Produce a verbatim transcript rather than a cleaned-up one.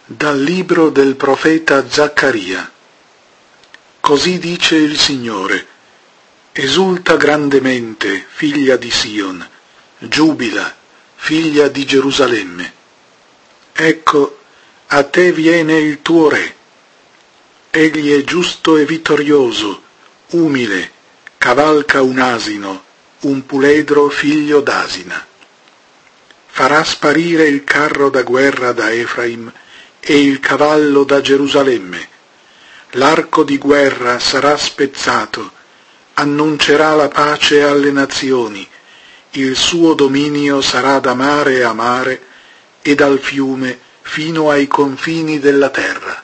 Dal libro del profeta Zaccaria. Così dice il Signore: esulta grandemente, figlia di Sion, giubila, figlia di Gerusalemme. Ecco, a te viene il tuo Re. Egli è giusto e vittorioso, umile, cavalca un asino, un puledro figlio d'asina. Farà sparire il carro da guerra da Efraim e il cavallo da Gerusalemme. L'arco di guerra sarà spezzato, annuncerà la pace alle nazioni, il suo dominio sarà da mare a mare e dal fiume fino ai confini della terra.